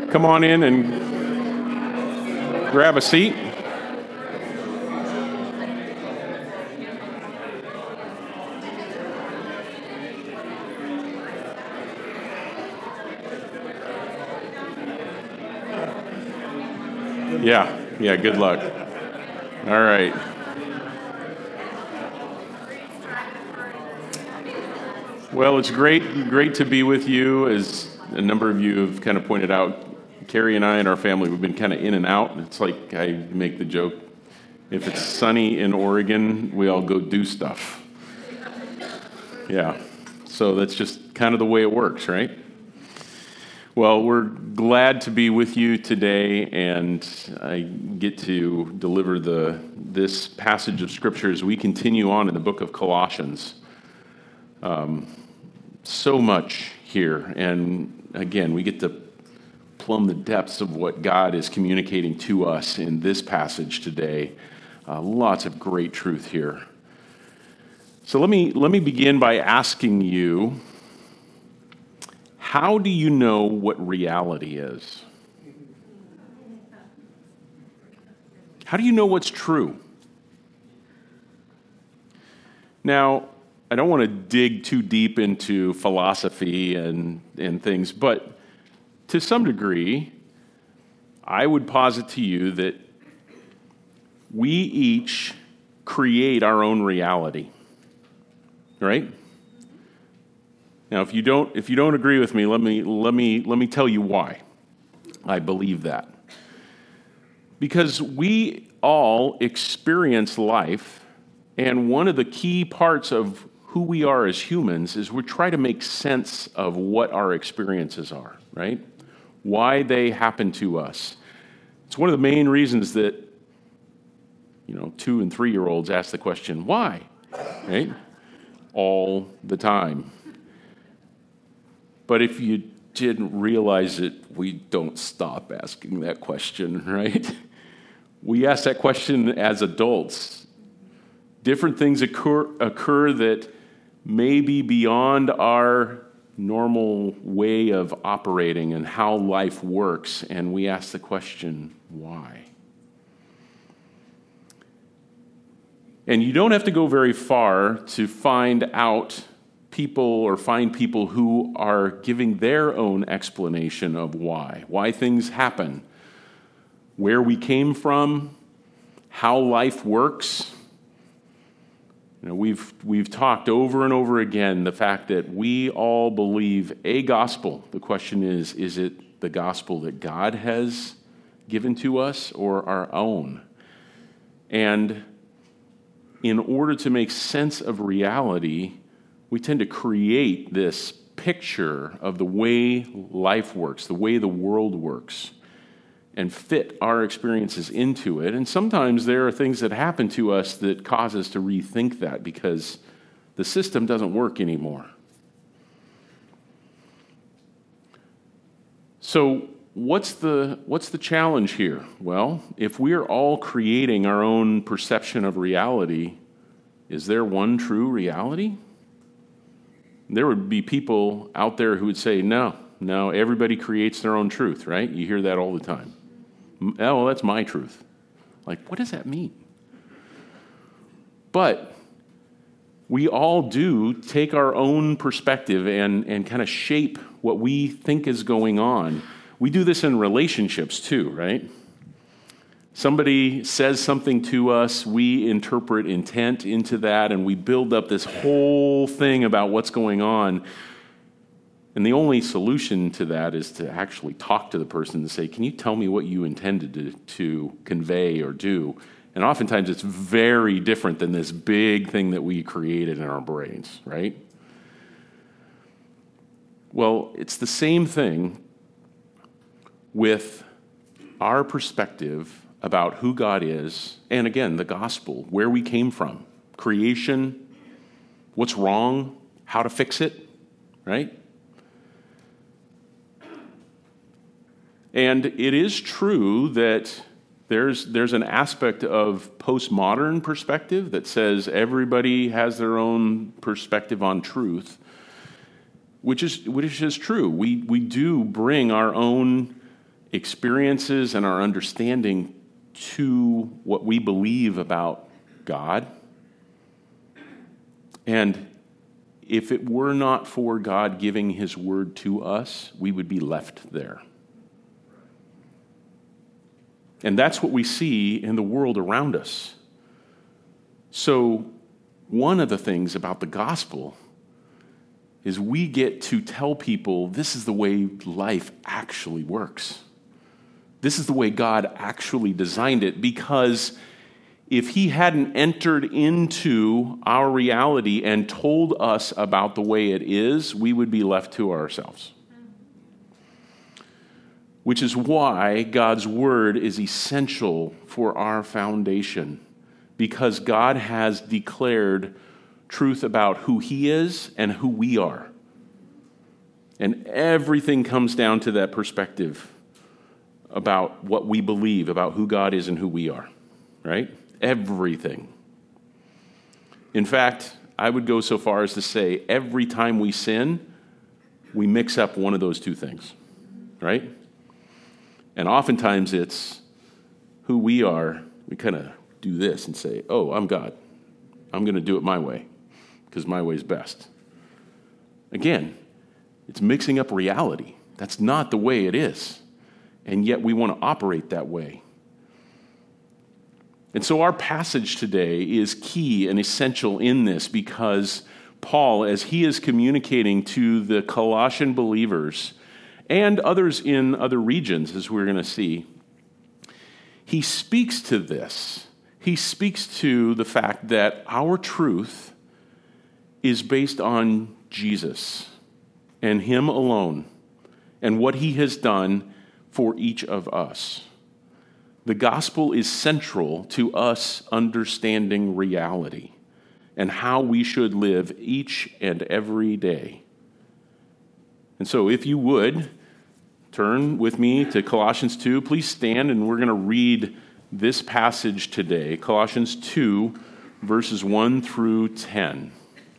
come on in and grab a seat. Yeah, good luck. All right. Well, it's great to be with you. As a number of you have kind of pointed out, Carrie and I and our family, we've been kind of in and out. It's like I make the joke, if it's sunny in Oregon, we all go do stuff. Yeah, so that's just kind of the way it works, right? Well, we're glad to be with you today, and I get to deliver this passage of Scripture as we continue on in the book of Colossians. So much here, and again, we get to plumb the depths of what God is communicating to us in this passage today. Lots of great truth here. So let me begin by asking you, how do you know what reality is? How do you know what's true? Now, I don't want to dig too deep into philosophy and things, but to some degree, I would posit to you that we each create our own reality, right? Now, if you don't agree with me, let me tell you why I believe that. Because we all experience life, and one of the key parts of who we are as humans is we try to make sense of what our experiences are, right? Why they happen to us. It's one of the main reasons that 2 and 3-year-olds ask the question, why? Right? All the time. But if you didn't realize it, we don't stop asking that question, right? We ask that question as adults. Different things occur that may be beyond our normal way of operating and how life works, and we ask the question, why? And you don't have to go very far to find people who are giving their own explanation of why things happen, where we came from, how life works. We've talked over and over again the fact that we all believe a gospel. The question is it the gospel that God has given to us or our own? And in order to make sense of reality, we tend to create this picture of the way life works, the way the world works, and fit our experiences into it. And sometimes there are things that happen to us that cause us to rethink that because the system doesn't work anymore. So what's the challenge here? Well, if we are all creating our own perception of reality, is there one true reality? There would be people out there who would say, no, everybody creates their own truth, right? You hear that all the time. Oh, well, that's my truth. Like, what does that mean? But we all do take our own perspective and kind of shape what we think is going on. We do this in relationships too, right? Somebody says something to us, we interpret intent into that, and we build up this whole thing about what's going on. And the only solution to that is to actually talk to the person and say, can you tell me what you intended to convey or do? And oftentimes it's very different than this big thing that we created in our brains, right? Well, it's the same thing with our perspective about who God is, and again, the gospel, where we came from, creation, what's wrong, how to fix it, right? And it is true that there's an aspect of postmodern perspective that says everybody has their own perspective on truth, which is true. We do bring our own experiences and our understanding to what we believe about God. And if it were not for God giving his word to us, we would be left there. And that's what we see in the world around us. So one of the things about the gospel is we get to tell people this is the way life actually works. This is the way God actually designed it, because if he hadn't entered into our reality and told us about the way it is, we would be left to ourselves. Which is why God's word is essential for our foundation, because God has declared truth about who he is and who we are. And everything comes down to that perspective about what we believe, about who God is and who we are, right? Everything. In fact, I would go so far as to say every time we sin, we mix up one of those two things, right? And oftentimes it's who we are. We kind of do this and say, oh, I'm God. I'm going to do it my way because my way is best. Again, it's mixing up reality. That's not the way it is. And yet we want to operate that way. And so our passage today is key and essential in this, because Paul, as he is communicating to the Colossian believers and others in other regions, as we're going to see, he speaks to this. He speaks to the fact that our truth is based on Jesus and him alone and what he has done for each of us. The gospel is central to us understanding reality and how we should live each and every day. And so if you would, turn with me to Colossians 2. Please stand, and we're going to read this passage today, Colossians 2, verses 1 through 10.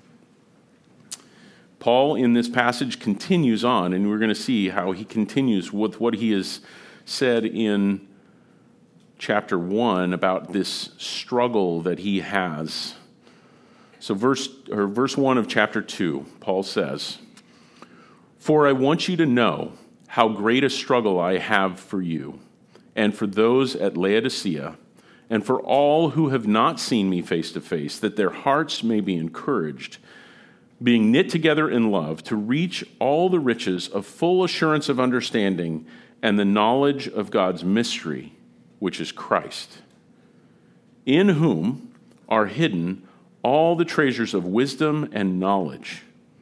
Paul, in this passage, continues on, and we're going to see how he continues with what he has said in chapter 1 about this struggle that he has. So verse 1 of chapter 2, Paul says, "For I want you to know how great a struggle I have for you, and for those at Laodicea, and for all who have not seen me face to face, that their hearts may be encouraged, being knit together in love, to reach all the riches of full assurance of understanding and the knowledge of God's mystery, which is Christ, in whom are hidden all the treasures of wisdom and knowledge.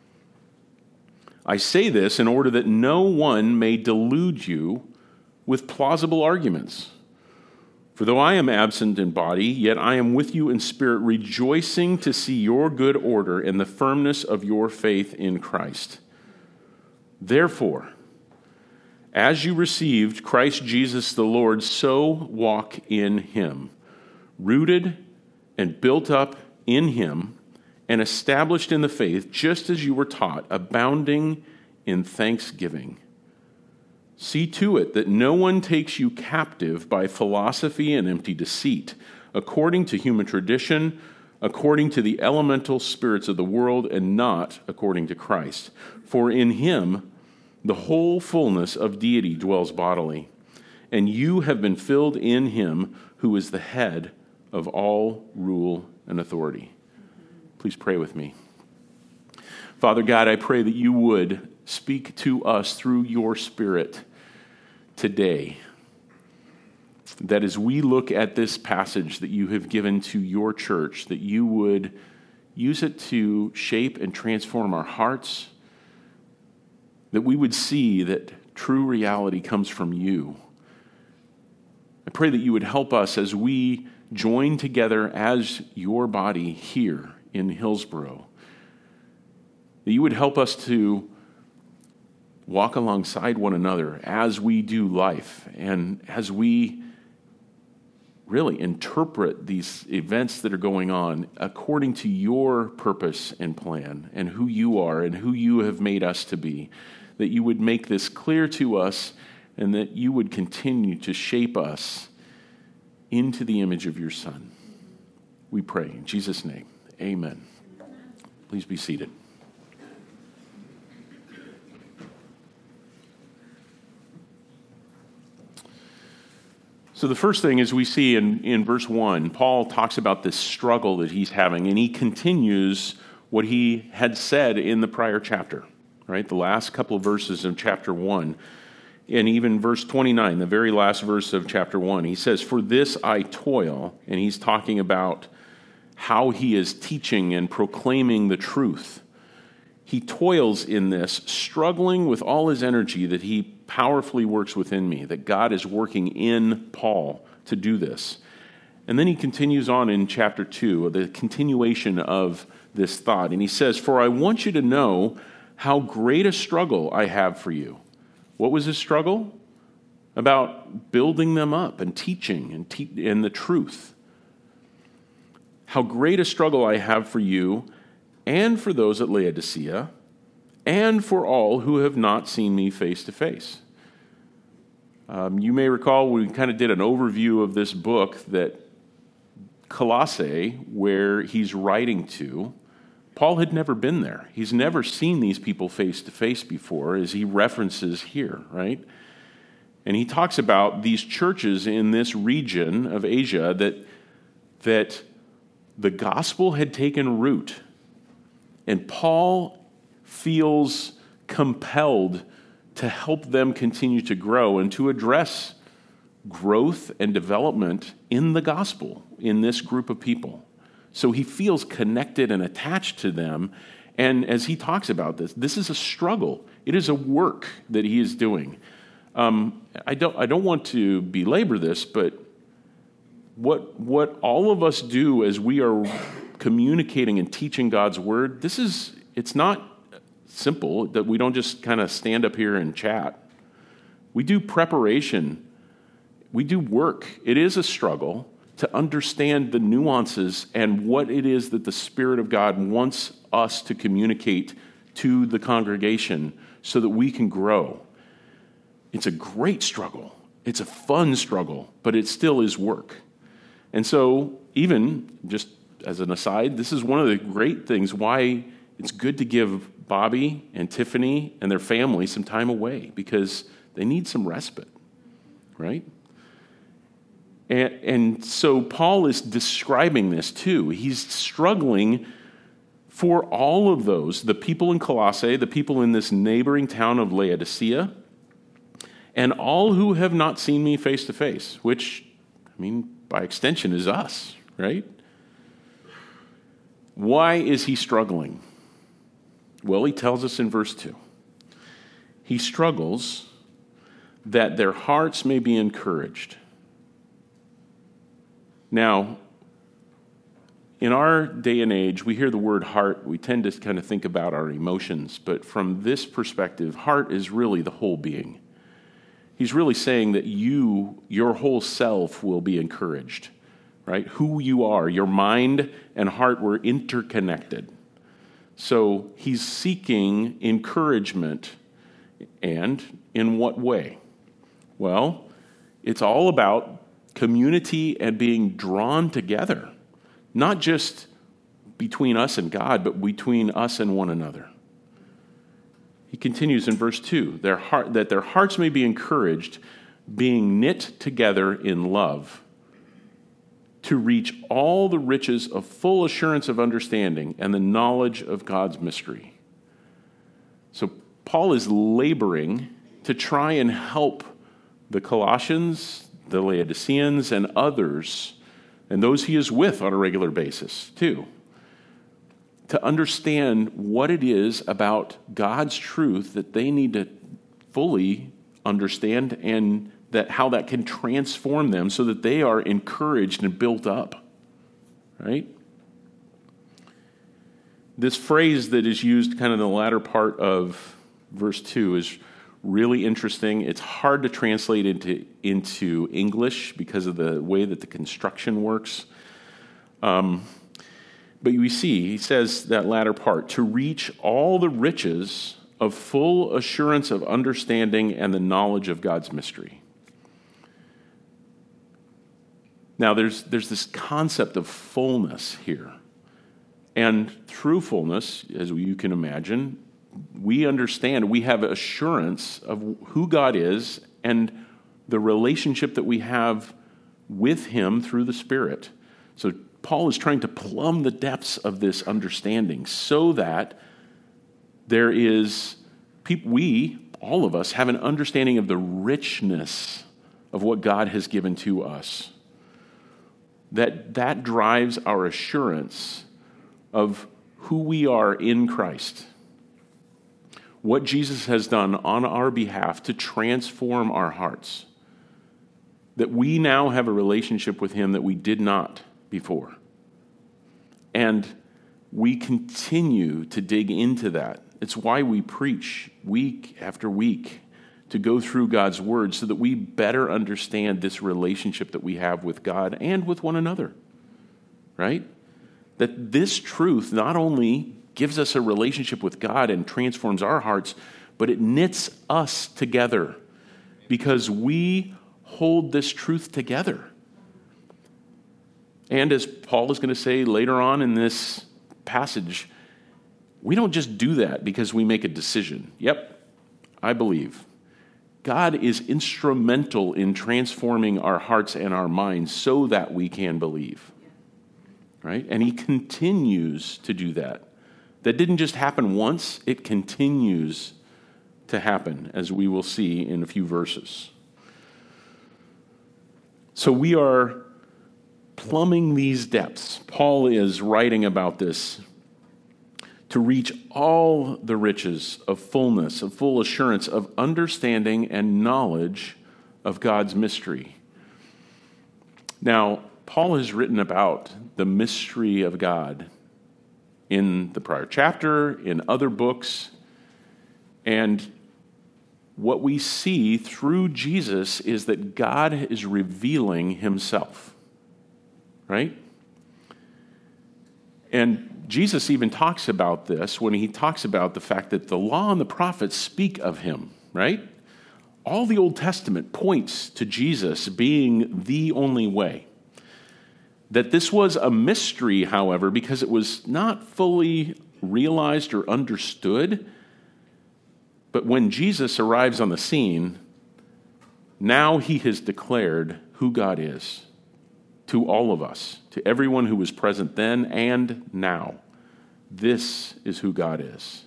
I say this in order that no one may delude you with plausible arguments. For though I am absent in body, yet I am with you in spirit, rejoicing to see your good order and the firmness of your faith in Christ. Therefore, as you received Christ Jesus the Lord, so walk in him, rooted and built up in him, and established in the faith, just as you were taught, abounding in thanksgiving. See to it that no one takes you captive by philosophy and empty deceit, according to human tradition, according to the elemental spirits of the world, and not according to Christ. For in him the whole fullness of deity dwells bodily, and you have been filled in him who is the head of all rule and authority." Please pray with me. Father God, I pray that you would speak to us through your Spirit today, that as we look at this passage that you have given to your church, that you would use it to shape and transform our hearts, that we would see that true reality comes from you. I pray that you would help us as we join together as your body here in Hillsboro, that you would help us to walk alongside one another as we do life and as we really interpret these events that are going on according to your purpose and plan and who you are and who you have made us to be, that you would make this clear to us and that you would continue to shape us into the image of your Son. We pray in Jesus' name. Amen. Please be seated. So the first thing is we see in verse 1, Paul talks about this struggle that he's having, and he continues what he had said in the prior chapter, right? The last couple of verses of chapter 1, and even verse 29, the very last verse of chapter 1, he says, "For this I toil," and he's talking about how he is teaching and proclaiming the truth. He toils in this, struggling with all his energy that he powerfully works within me, that God is working in Paul to do this. And then he continues on in chapter 2, the continuation of this thought. And he says, "For I want you to know how great a struggle I have for you." What was his struggle? About building them up and teaching and the truth. "How great a struggle I have for you and for those at Laodicea, and for all who have not seen me face to face." You may recall we kind of did an overview of this book that Colossae, where he's writing to, Paul had never been there. He's never seen these people face to face before, as he references here, right? And he talks about these churches in this region of Asia that the gospel had taken root. And Paul feels compelled to help them continue to grow and to address growth and development in the gospel in this group of people. So he feels connected and attached to them. And as he talks about this is a struggle. It is a work that he is doing. I don't want to belabor this, but what all of us do as we are communicating and teaching God's word, it's not simple that we don't just kind of stand up here and chat. We do preparation. We do work. It is a struggle to understand the nuances and what it is that the Spirit of God wants us to communicate to the congregation so that we can grow. It's a great struggle. It's a fun struggle, but it still is work. And so, even just as an aside, this is one of the great things why it's good to give Bobby and Tiffany and their family some time away, because they need some respite, right? And so Paul is describing this too. He's struggling for all of those, the people in Colossae, the people in this neighboring town of Laodicea, and all who have not seen me face to face, which, by extension is us, right? Why is he struggling? Well, he tells us in verse 2. He struggles that their hearts may be encouraged. Now, in our day and age, we hear the word heart, we tend to kind of think about our emotions, but from this perspective, heart is really the whole being. He's really saying that your whole self will be encouraged, right? Who you are, your mind and heart were interconnected. So he's seeking encouragement, and in what way? Well, it's all about community and being drawn together, not just between us and God, but between us and one another. He continues in verse 2, that their hearts may be encouraged, being knit together in love, to reach all the riches of full assurance of understanding and the knowledge of God's mystery. So Paul is laboring to try and help the Colossians, the Laodiceans, and others, and those he is with on a regular basis too, to understand what it is about God's truth that they need to fully understand, and that how that can transform them so that they are encouraged and built up, right? This phrase that is used kind of in the latter part of verse 2 is really interesting. It's hard to translate into English because of the way that the construction works. But we see, he says that latter part, to reach all the riches of full assurance of understanding and the knowledge of God's mystery. Now, there's this concept of fullness here. And through fullness, as you can imagine, we understand, we have assurance of who God is and the relationship that we have with him through the Spirit. So Paul is trying to plumb the depths of this understanding so that there is, we, all of us, have an understanding of the richness of what God has given to us. That drives our assurance of who we are in Christ. What Jesus has done on our behalf to transform our hearts. That we now have a relationship with him that we did not before. And we continue to dig into that. It's why we preach week after week to go through God's word so that we better understand this relationship that we have with God and with one another, right? That this truth not only gives us a relationship with God and transforms our hearts, but it knits us together because we hold this truth together. And as Paul is going to say later on in this passage, we don't just do that because we make a decision. Yep, I believe. God is instrumental in transforming our hearts and our minds so that we can believe. Right? And he continues to do that. That didn't just happen once, it continues to happen, as we will see in a few verses. So we are plumbing these depths. Paul is writing about this to reach all the riches of fullness, of full assurance, of understanding and knowledge of God's mystery. Now, Paul has written about the mystery of God in the prior chapter, in other books, and what we see through Jesus is that God is revealing himself, right? And Jesus even talks about this when he talks about the fact that the law and the prophets speak of him, right? All the Old Testament points to Jesus being the only way. That this was a mystery, however, because it was not fully realized or understood. But when Jesus arrives on the scene, now he has declared who God is to all of us, to everyone who was present then and now. This is who God is.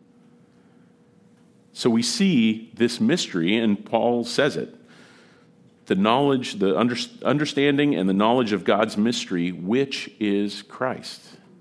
So we see this mystery, and Paul says it. The knowledge, the understanding and the knowledge of God's mystery, which is Christ.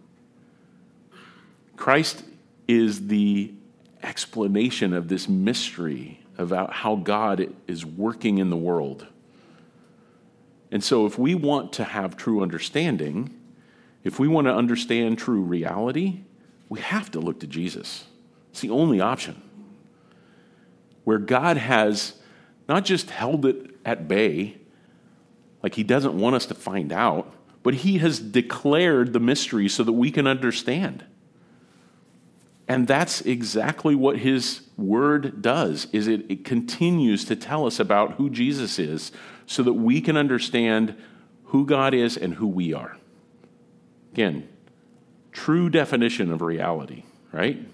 Christ is the explanation of this mystery about how God is working in the world. And so if we want to have true understanding, if we want to understand true reality, we have to look to Jesus. It's the only option. Where God has not just held it at bay, like he doesn't want us to find out, but he has declared the mystery so that we can understand. And that's exactly what his word does, is it continues to tell us about who Jesus is so that we can understand who God is and who we are. Again, true definition of reality, right?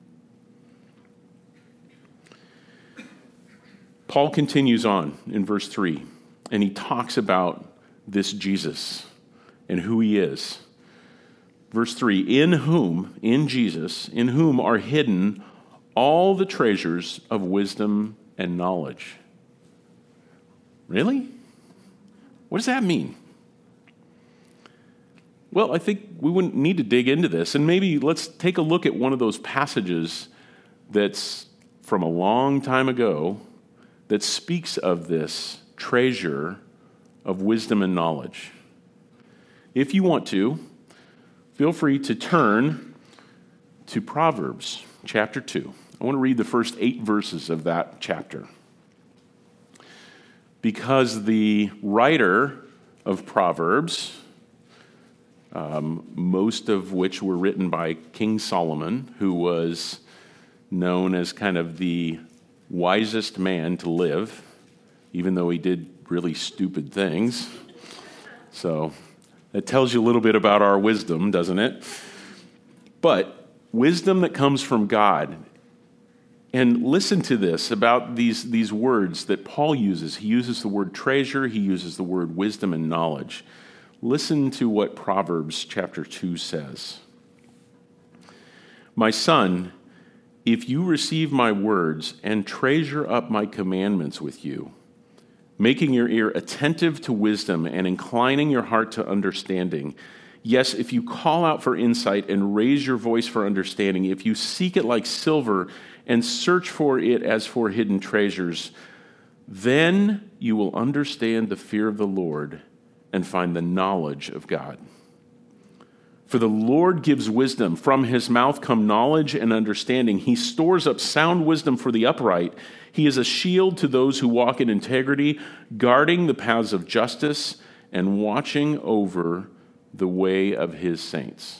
Paul continues on in verse 3, and he talks about this Jesus and who he is. Verse 3, in Jesus, in whom are hidden all the treasures of wisdom and knowledge. Really? What does that mean? Well, I think we wouldn't need to dig into this, and maybe let's take a look at one of those passages that's from a long time ago that speaks of this treasure of wisdom and knowledge. If you want to, feel free to turn to Proverbs chapter 2. I want to read the first 8 verses of that chapter. Because the writer of Proverbs, most of which were written by King Solomon, who was known as kind of the wisest man to live, even though he did really stupid things. So that tells you a little bit about our wisdom, doesn't it? But wisdom that comes from God. And listen to this about these words that Paul uses. He uses the word treasure. He uses the word wisdom and knowledge. Listen to what Proverbs chapter 2 says. My son, if you receive my words and treasure up my commandments with you, making your ear attentive to wisdom and inclining your heart to understanding, yes, if you call out for insight and raise your voice for understanding, if you seek it like silver and search for it as for hidden treasures, then you will understand the fear of the Lord and find the knowledge of God. For the Lord gives wisdom. From his mouth come knowledge and understanding. He stores up sound wisdom for the upright. He is a shield to those who walk in integrity, guarding the paths of justice and watching over the way of his saints.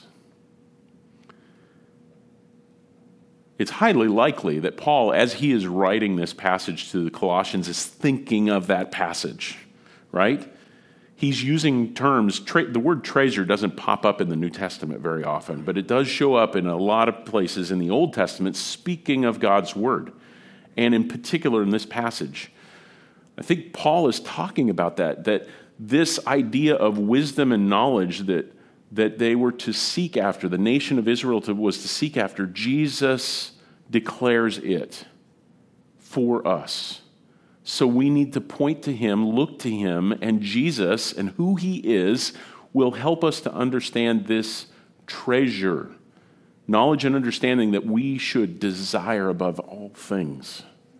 It's highly likely that Paul, as he is writing this passage to the Colossians, is thinking of that passage, right? He's using terms, the word treasure doesn't pop up in the New Testament very often, but it does show up in a lot of places in the Old Testament speaking of God's word, and in particular in this passage. I think Paul is talking about that this idea of wisdom and knowledge that they were to seek after, the nation of Israel was to seek after, Jesus declares it for us. So we need to point to him, look to him, and Jesus and who he is will help us to understand this treasure, knowledge and understanding that we should desire above all things.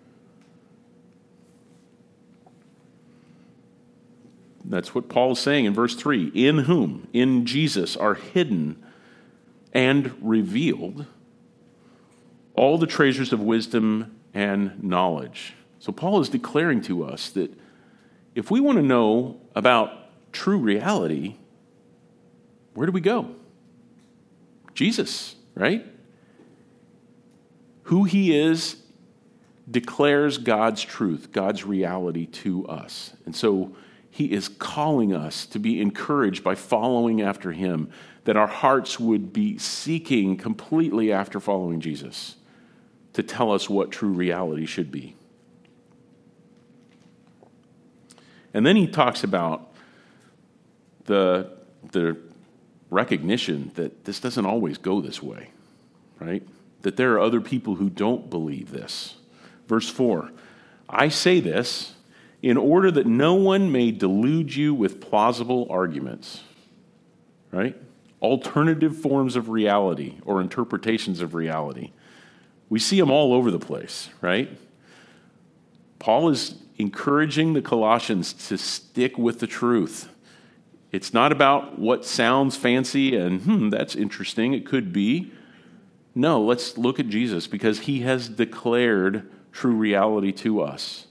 That's what Paul is saying in verse 3. In whom, in Jesus, are hidden and revealed all the treasures of wisdom and knowledge. So Paul is declaring to us that if we want to know about true reality, where do we go? Jesus, right? Who he is declares God's truth, God's reality to us. And so he is calling us to be encouraged by following after him, that our hearts would be seeking completely after following Jesus to tell us what true reality should be. And then he talks about the recognition that this doesn't always go this way, right? That there are other people who don't believe this. Verse 4, I say this in order that no one may delude you with plausible arguments, right? Alternative forms of reality or interpretations of reality. We see them all over the place, right? Paul is encouraging the Colossians to stick with the truth. It's not about what sounds fancy and, that's interesting, it could be. No, let's look at Jesus because he has declared true reality to us.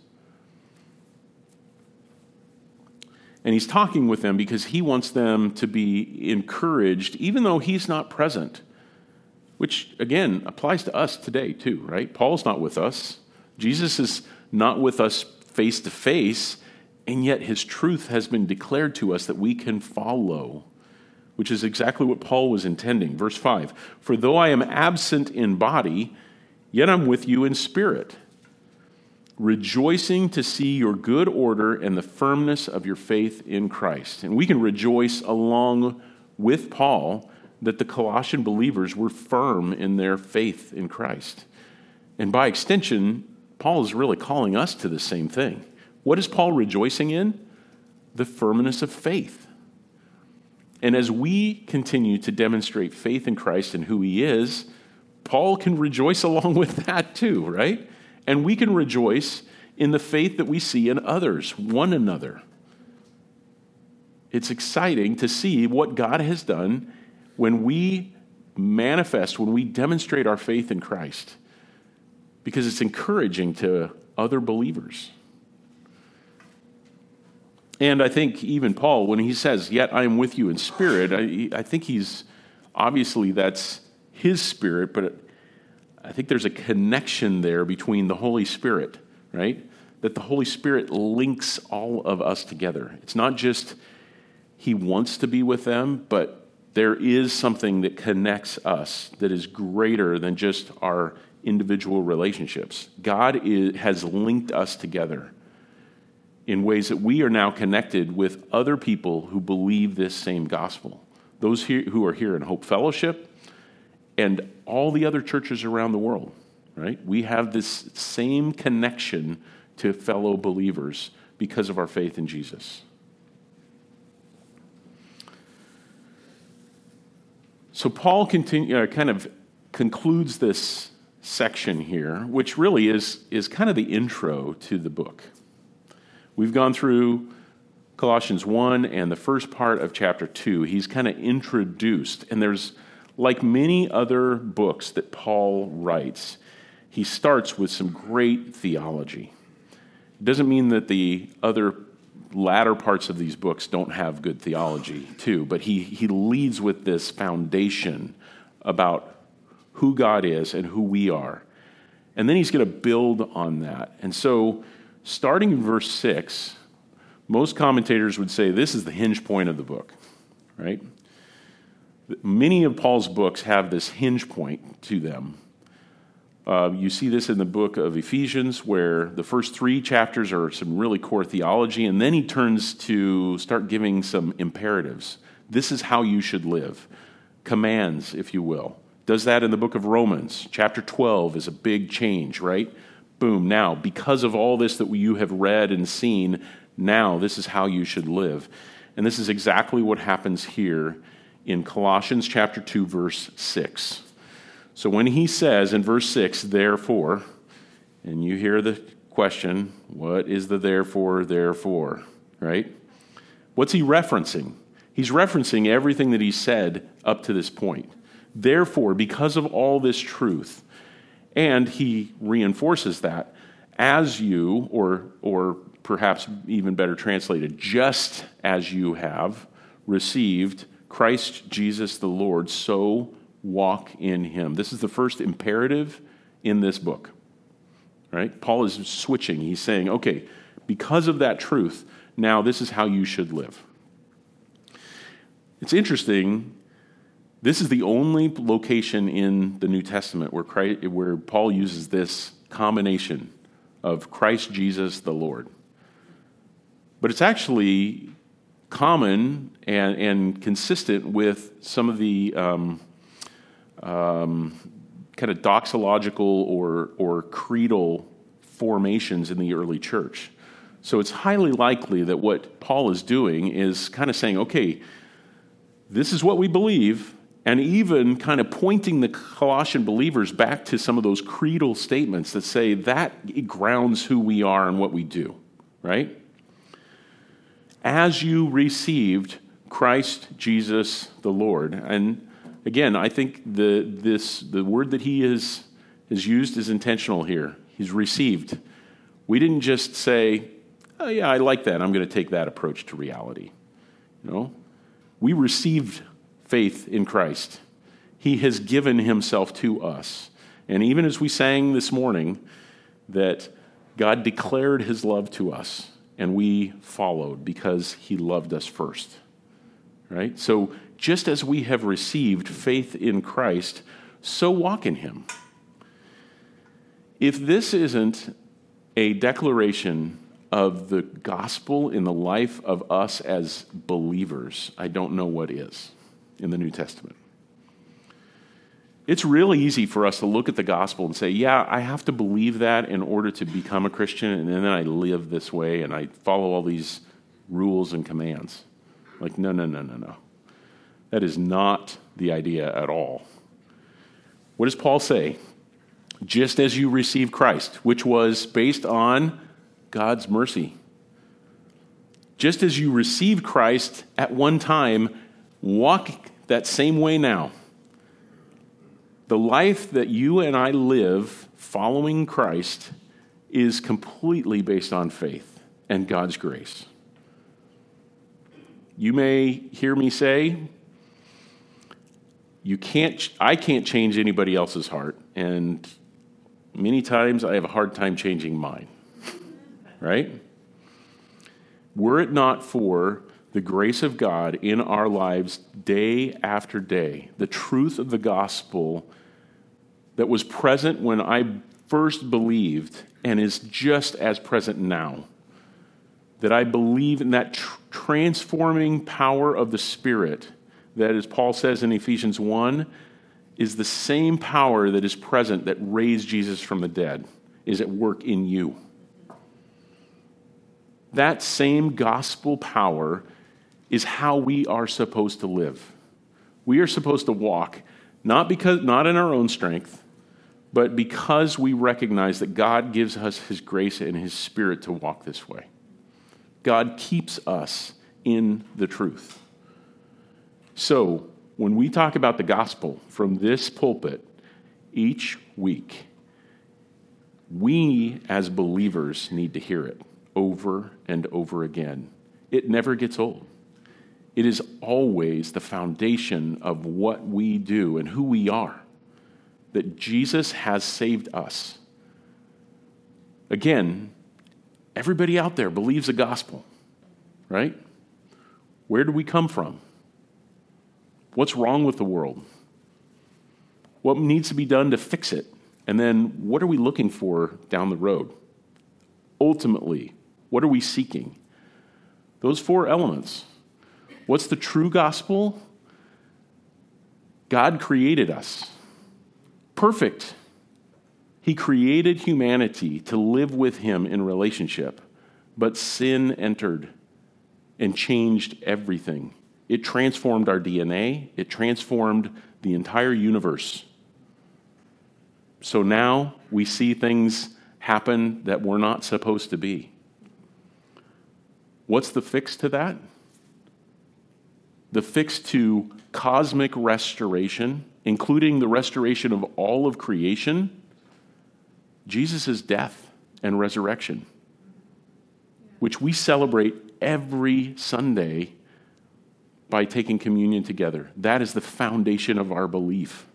And he's talking with them because he wants them to be encouraged, even though he's not present, which, again, applies to us today too, right? Paul's not with us. Jesus is not with us face to face, and yet his truth has been declared to us that we can follow, which is exactly what Paul was intending. Verse 5, for though I am absent in body, yet I'm with you in spirit, rejoicing to see your good order and the firmness of your faith in Christ. And we can rejoice along with Paul that the Colossian believers were firm in their faith in Christ. And by extension, Paul is really calling us to the same thing. What is Paul rejoicing in? The firmness of faith. And as we continue to demonstrate faith in Christ and who he is, Paul can rejoice along with that too, right? And we can rejoice in the faith that we see in others, one another. It's exciting to see what God has done when we manifest, when we demonstrate our faith in Christ, because it's encouraging to other believers. And I think even Paul, when he says, yet I am with you in spirit, I think he's, obviously that's his spirit, but I think there's a connection there between the Holy Spirit, right? That the Holy Spirit links all of us together. It's not just he wants to be with them, but there is something that connects us that is greater than just our individual relationships. God has linked us together in ways that we are now connected with other people who believe this same gospel. Those who are here in Hope Fellowship and all the other churches around the world, right? We have this same connection to fellow believers because of our faith in Jesus. So Paul kind of concludes this section here, which really is kind of the intro to the book. We've gone through Colossians 1 and the first part of chapter 2. He's kind of introduced, and there's, like many other books that Paul writes, he starts with some great theology. It doesn't mean that the other latter parts of these books don't have good theology too, but he leads with this foundation about who God is and who we are. And then he's going to build on that. And so starting in verse 6, most commentators would say this is the hinge point of the book, right? Many of Paul's books have this hinge point to them. You see this in the book of Ephesians, where the first 3 chapters are some really core theology, and then he turns to start giving some imperatives. This is how you should live. Commands, if you will. Does that in the book of Romans. Chapter 12 is a big change, right? Boom. Now, because of all this that you have read and seen, now this is how you should live. And this is exactly what happens here in Colossians chapter 2, verse 6. So when he says in verse 6, therefore, and you hear the question, what is the therefore, right? What's he referencing? He's referencing everything that he said up to this point. Therefore, because of all this truth, and he reinforces that, as you, or perhaps even better translated, just as you have received Christ Jesus the Lord, so walk in him. This is the first imperative in this book, right? Paul is switching. He's saying, okay, because of that truth, now this is how you should live. It's interesting. This is the only location in the New Testament where Paul uses this combination of Christ Jesus the Lord. But it's actually common and consistent with some of the kind of doxological or creedal formations in the early church. So it's highly likely that what Paul is doing is kind of saying, okay, this is what we believe, and even kind of pointing the Colossian believers back to some of those creedal statements that say that grounds who we are and what we do, right? As you received Christ Jesus the Lord. And again, I think the word that he has used is intentional here. He's received. We didn't just say, oh yeah, I like that. I'm going to take that approach to reality. We received faith in Christ. He has given himself to us. And even as we sang this morning, that God declared his love to us, and we followed because he loved us first. Right? So just as we have received faith in Christ, so walk in him. If this isn't a declaration of the gospel in the life of us as believers, I don't know what is in the New Testament. It's really easy for us to look at the gospel and say, yeah, I have to believe that in order to become a Christian, and then I live this way and I follow all these rules and commands. Like, no. That is not the idea at all. What does Paul say? Just as you received Christ, which was based on God's mercy. Just as you received Christ at one time, walk that same way now. The life that you and I live following Christ is completely based on faith and God's grace. You may hear me say, I can't change anybody else's heart. and many times I have a hard time changing mine, right? Were it not for the grace of God in our lives day after day, the truth of the gospel that was present when I first believed and is just as present now, that I believe in that transforming power of the Spirit that, as Paul says in Ephesians 1, is the same power that is present that raised Jesus from the dead, is at work in you. That same gospel power is how we are supposed to live. We are supposed to walk, not in our own strength, but because we recognize that God gives us his grace and his Spirit to walk this way. God keeps us in the truth. So, when we talk about the gospel from this pulpit each week, we as believers need to hear it over and over again. It never gets old. It is always the foundation of what we do and who we are, that Jesus has saved us. Again, everybody out there believes the gospel, right? Where do we come from? What's wrong with the world? What needs to be done to fix it? And then what are we looking for down the road? Ultimately, what are we seeking? Those 4 elements. What's the true gospel? God created us. Perfect. He created humanity to live with him in relationship, but sin entered and changed everything. It transformed our DNA. It transformed the entire universe. So now we see things happen that were not supposed to be. What's the fix to that? The fix to cosmic restoration, including the restoration of all of creation, Jesus' death and resurrection, which we celebrate every Sunday by taking communion together. That is the foundation of our belief.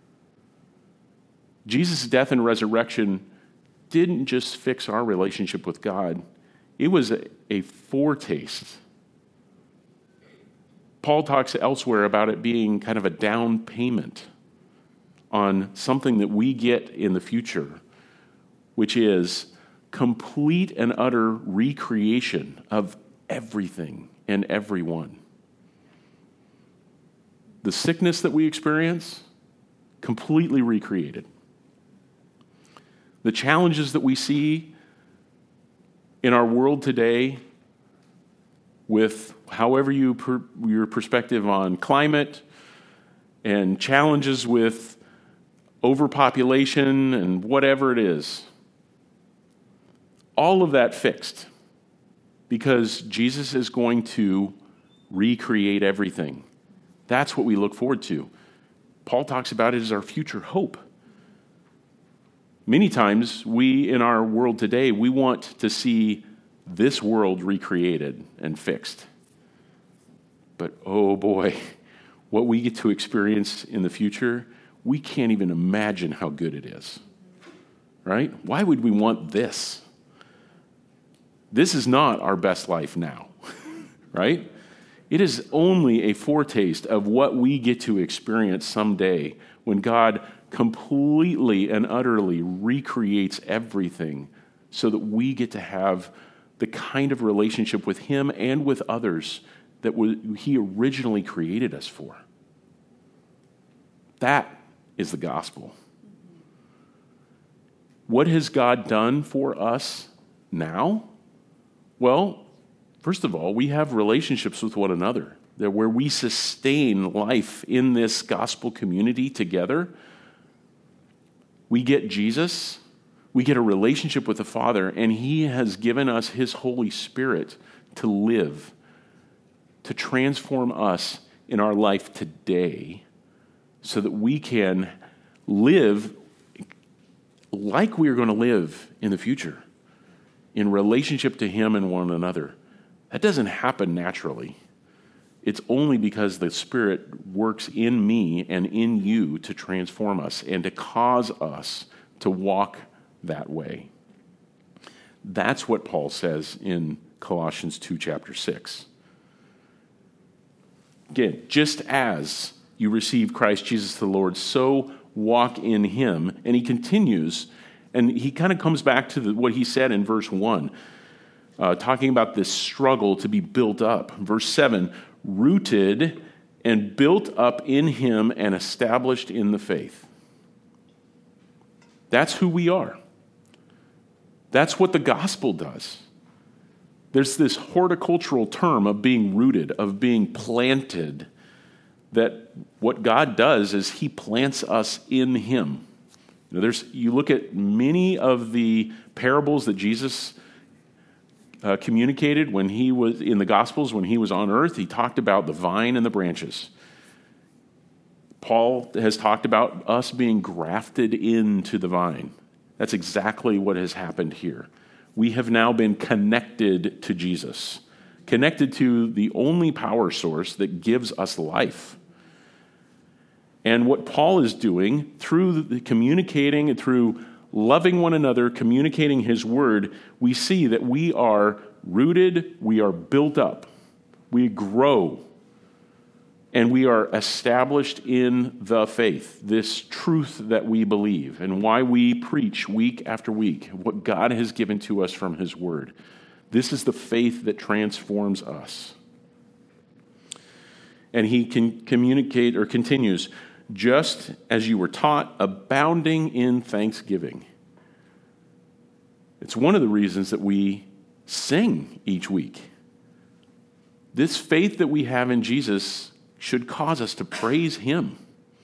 Jesus' death and resurrection didn't just fix our relationship with God. It was a foretaste. Paul talks elsewhere about it being kind of a down payment on something that we get in the future, which is complete and utter recreation of everything and everyone. The sickness that we experience, completely recreated. The challenges that we see in our world today with however your perspective on climate and challenges with overpopulation and whatever it is, all of that fixed because Jesus is going to recreate everything. That's what we look forward to. Paul talks about it as our future hope. Many times, we in our world today, we want to see this world recreated and fixed. But oh boy, what we get to experience in the future, we can't even imagine how good it is. Right? Why would we want this? This is not our best life now. Right? It is only a foretaste of what we get to experience someday when God completely and utterly recreates everything so that we get to have the kind of relationship with him and with others that he originally created us for. That is the gospel. What has God done for us now? Well, first of all, we have relationships with one another, that where we sustain life in this gospel community together. We get Jesus, we get a relationship with the Father, and he has given us his Holy Spirit to live, to transform us in our life today so that we can live like we are going to live in the future, in relationship to him and one another. That doesn't happen naturally. it's only because the Spirit works in me and in you to transform us and to cause us to walk that way. That's what Paul says in Colossians 2, chapter 6. Again, just as you receive Christ Jesus the Lord, so walk in him. And he continues, and he kind of comes back to what he said in verse 1, talking about this struggle to be built up. Verse 7, rooted and built up in him and established in the faith. That's who we are. That's what the gospel does. There's this horticultural term of being rooted, of being planted, that what God does is he plants us in him. You look at many of the parables that Jesus communicated when he was in the Gospels, when he was on earth. He talked about the vine and the branches. Paul has talked about us being grafted into the vine. That's exactly what has happened here. We have now been connected to Jesus, connected to the only power source that gives us life. And what Paul is doing through the communicating and through loving one another, communicating his word, we see that we are rooted, we are built up, we grow, and we are established in the faith, this truth that we believe, and why we preach week after week, what God has given to us from his word. This is the faith that transforms us. And he can communicate or continues, just as you were taught, abounding in thanksgiving. It's one of the reasons that we sing each week. This faith that we have in Jesus should cause us to praise him.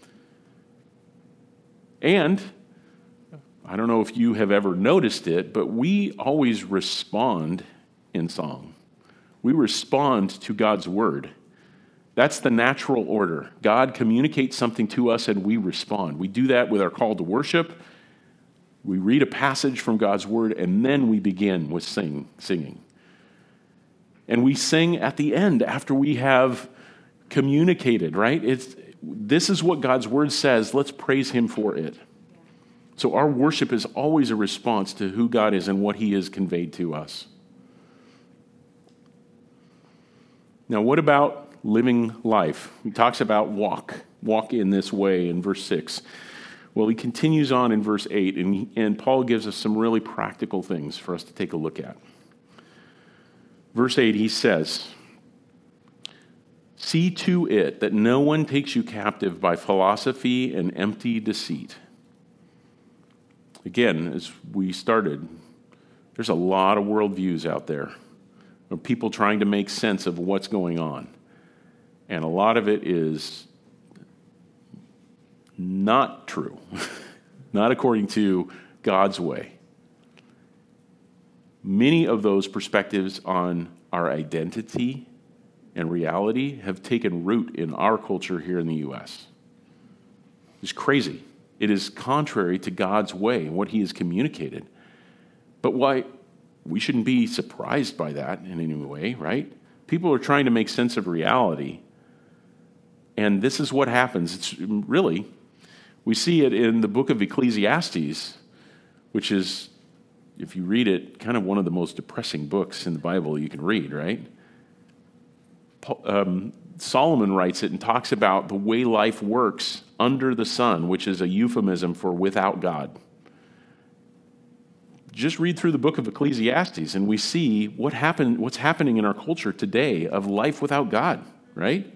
And I don't know if you have ever noticed it, but we always respond in song. We respond to God's word. That's the natural order. God communicates something to us and we respond. We do that with our call to worship. We read a passage from God's word and then we begin with singing. And we sing at the end after we have communicated, right? This is what God's word says. Let's praise him for it. So our worship is always a response to who God is and what he has conveyed to us. Now, what about living life? He talks about walk in this way in verse 6. Well, he continues on in verse 8, and Paul gives us some really practical things for us to take a look at. Verse 8, he says, see to it that no one takes you captive by philosophy and empty deceit. Again, as we started, there's a lot of worldviews out there of people trying to make sense of what's going on. And a lot of it is not true, not according to God's way. Many of those perspectives on our identity and reality have taken root in our culture here in the U.S. It's crazy. It is contrary to God's way and what he has communicated. But why? We shouldn't be surprised by that in any way, right? People are trying to make sense of reality. And this is what happens. It's really, we see it in the book of Ecclesiastes, which is, if you read it, kind of one of the most depressing books in the Bible you can read, right? Solomon writes it and talks about the way life works under the sun, which is a euphemism for without God. Just read through the book of Ecclesiastes and we see what's happening in our culture today of life without God, right?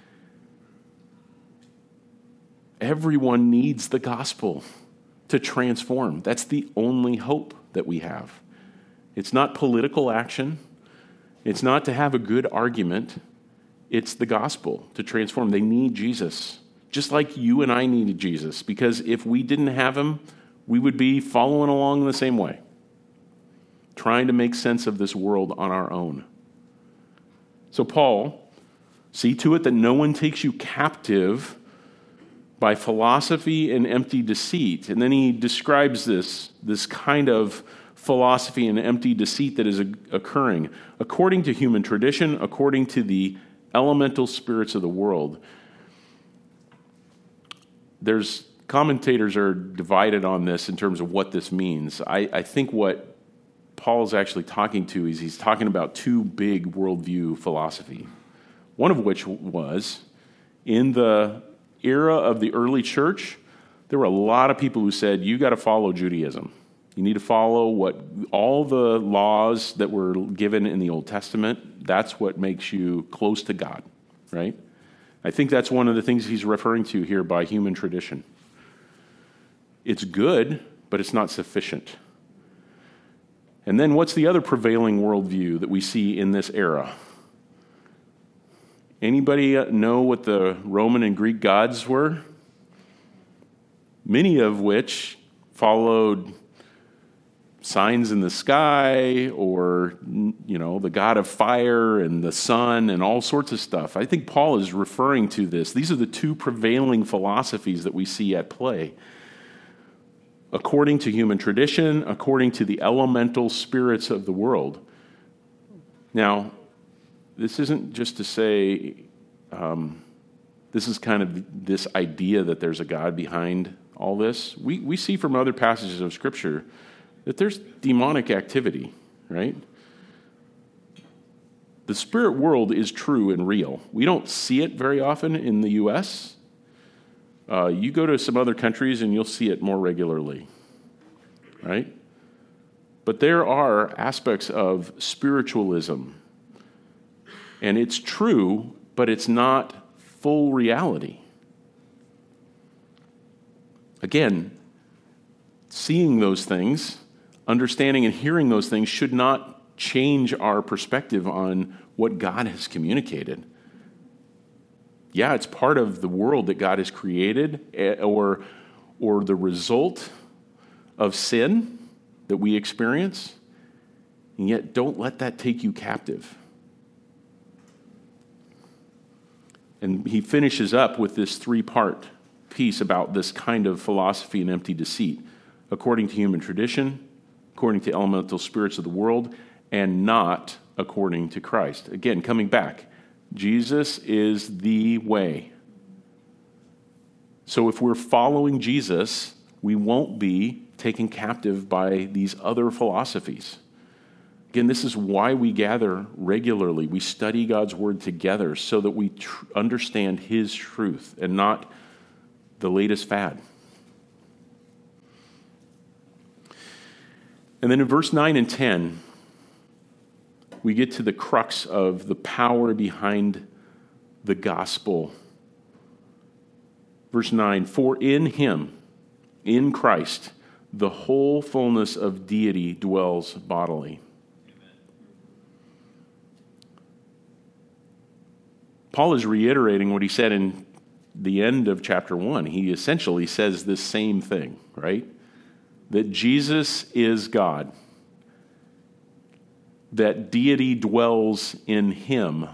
Everyone needs the gospel to transform. That's the only hope that we have. It's not political action. It's not to have a good argument. It's the gospel to transform. They need Jesus, just like you and I needed Jesus, because if we didn't have him, we would be following along the same way, trying to make sense of this world on our own. So Paul, see to it that no one takes you captive by philosophy and empty deceit. And then he describes this kind of philosophy and empty deceit that is occurring according to human tradition, according to the elemental spirits of the world. Commentators are divided on this in terms of what this means. I think what Paul's actually talking to is he's talking about two big worldview philosophy. One of which was, in the era of the early church, there were a lot of people who said, you got to follow Judaism. You need to follow all the laws that were given in the Old Testament. That's what makes you close to God, right? I think that's one of the things he's referring to here by human tradition. It's good, but it's not sufficient. And then what's the other prevailing worldview that we see in this era? Anybody know what the Roman and Greek gods were? Many of which followed signs in the sky or, the god of fire and the sun and all sorts of stuff. I think Paul is referring to this. These are the two prevailing philosophies that we see at play. According to human tradition, according to the elemental spirits of the world. Now, this isn't just to say, this is kind of this idea that there's a God behind all this. We see from other passages of Scripture that there's demonic activity, right? The spirit world is true and real. We don't see it very often in the U.S. You go to some other countries and you'll see it more regularly, right? But there are aspects of spiritualism, and it's true, but it's not full reality. Again, seeing those things, understanding and hearing those things should not change our perspective on what God has communicated. Yeah, it's part of the world that God has created, or the result of sin that we experience, and yet don't let that take you captive. And he finishes up with this three-part piece about this kind of philosophy and empty deceit, according to human tradition, according to elemental spirits of the world, and not according to Christ. Again, coming back, Jesus is the way. So if we're following Jesus, we won't be taken captive by these other philosophies. Again, this is why we gather regularly. We study God's word together so that we understand his truth and not the latest fad. And then in verse 9 and 10, we get to the crux of the power behind the gospel. Verse 9, for in him, in Christ, the whole fullness of deity dwells bodily. Paul is reiterating what he said in the end of chapter 1. He essentially says this same thing, right? That Jesus is God. That deity dwells in him.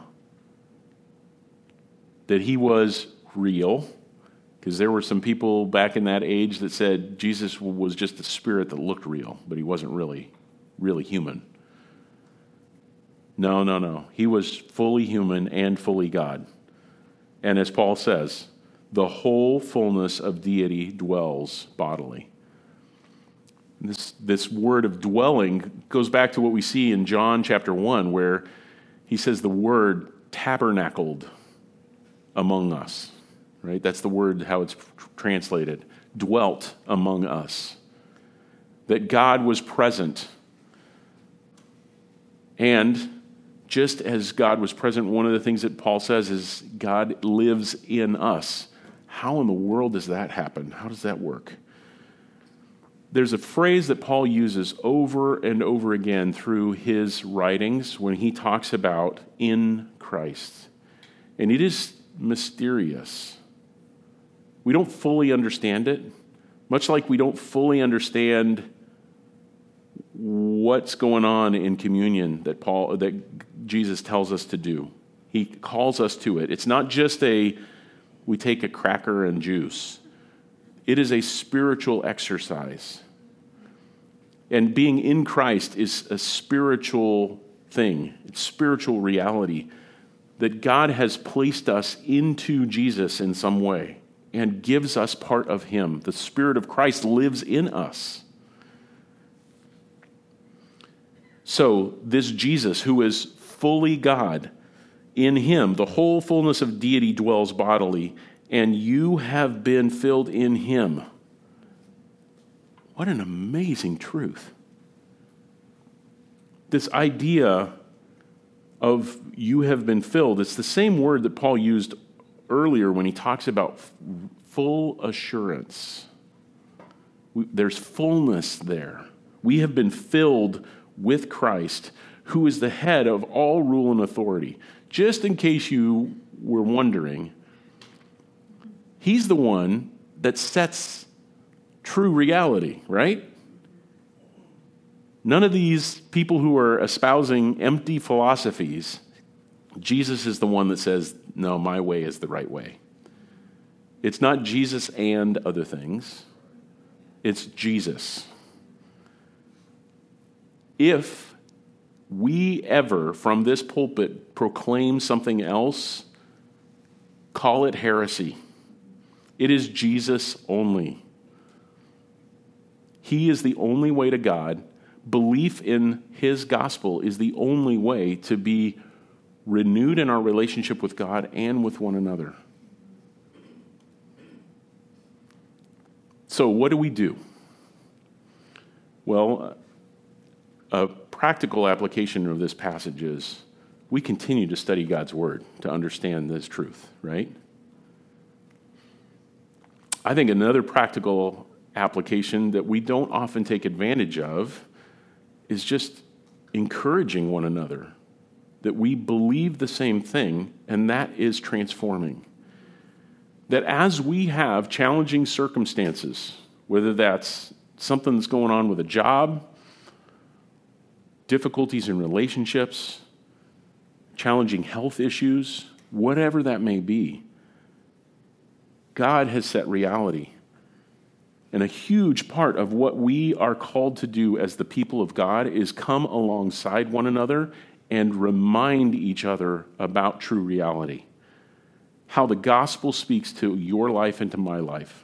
That he was real. Because there were some people back in that age that said Jesus was just a spirit that looked real, but he wasn't really human. No. He was fully human and fully God. And as Paul says, the whole fullness of deity dwells bodily. This word of dwelling goes back to what we see in John chapter 1, where he says the word tabernacled among us. Right? That's the word, how it's translated. Dwelt among us. That God was present. And just as God was present, one of the things that Paul says is God lives in us. How in the world does that happen? How does that work? There's a phrase that Paul uses over and over again through his writings when he talks about in Christ. And it is mysterious. We don't fully understand it, much like we don't fully understand what's going on in communion that Jesus tells us to do. He calls us to it. It's not just we take a cracker and juice. It is a spiritual exercise. And being in Christ is a spiritual thing. It's spiritual reality that God has placed us into Jesus in some way and gives us part of him. The Spirit of Christ lives in us. So this Jesus, who is fully God, in him the whole fullness of deity dwells bodily, and you have been filled in him. What an amazing truth. This idea of you have been filled, it's the same word that Paul used earlier when he talks about full assurance. There's fullness there. We have been filled with Christ, who is the head of all rule and authority. Just in case you were wondering, he's the one that sets true reality, right? None of these people who are espousing empty philosophies, Jesus is the one that says, no, my way is the right way. It's not Jesus and other things. It's Jesus. If we ever, from this pulpit, proclaim something else, call it heresy. It is Jesus only. He is the only way to God. Belief in his gospel is the only way to be renewed in our relationship with God and with one another. So what do we do? Well, a practical application of this passage is we continue to study God's word to understand this truth, right? I think another practical application that we don't often take advantage of is just encouraging one another that we believe the same thing, and that is transforming. That as we have challenging circumstances, whether that's something that's going on with a job, difficulties in relationships, challenging health issues, whatever that may be, God has set reality. And a huge part of what we are called to do as the people of God is come alongside one another and remind each other about true reality. How the gospel speaks to your life and to my life.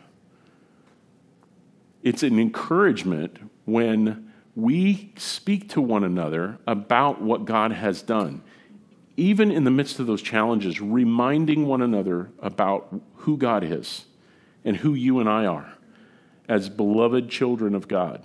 It's an encouragement when we speak to one another about what God has done. Even in the midst of those challenges, reminding one another about who God is and who you and I are as beloved children of God.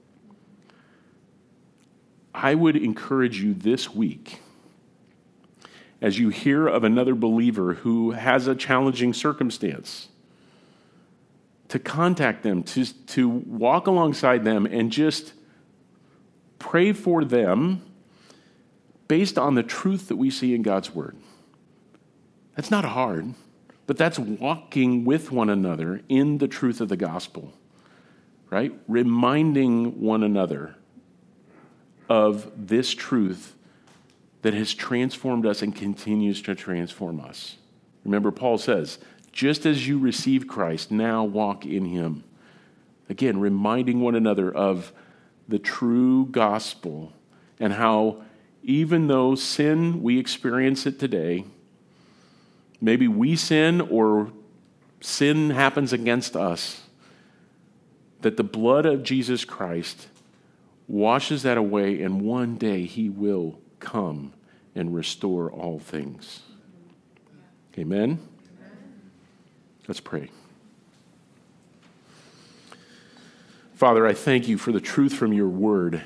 I would encourage you this week, as you hear of another believer who has a challenging circumstance, to contact them, to walk alongside them and just pray for them based on the truth that we see in God's word. That's not hard, but that's walking with one another in the truth of the gospel, right? Reminding one another of this truth that has transformed us and continues to transform us. Remember, Paul says, just as you receive Christ, now walk in him. Again, reminding one another of the true gospel and how even though sin, we experience it today, maybe we sin or sin happens against us, that the blood of Jesus Christ washes that away, and one day he will come and restore all things. Amen? Let's pray. Father, I thank you for the truth from your word.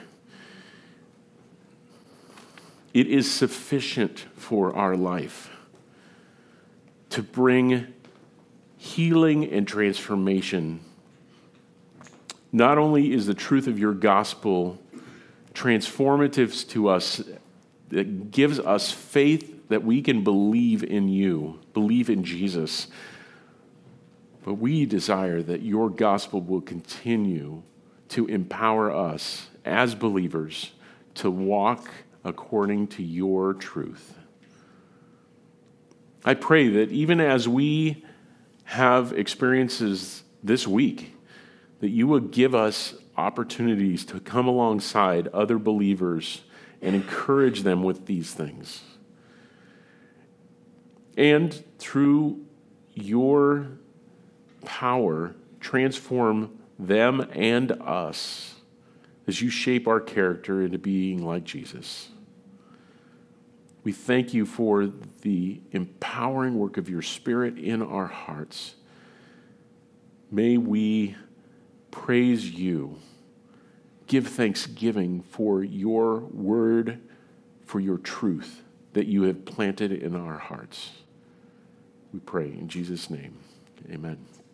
It is sufficient for our life to bring healing and transformation. Not only is the truth of your gospel transformative to us, that gives us faith that we can believe in you, believe in Jesus, but we desire that your gospel will continue to empower us as believers to walk according to your truth. I pray that even as we have experiences this week, that you would give us opportunities to come alongside other believers and encourage them with these things. And through your power, transform them and us as you shape our character into being like Jesus. We thank you for the empowering work of your Spirit in our hearts. May we praise you, give thanksgiving for your word, for your truth that you have planted in our hearts. We pray in Jesus' name. Amen.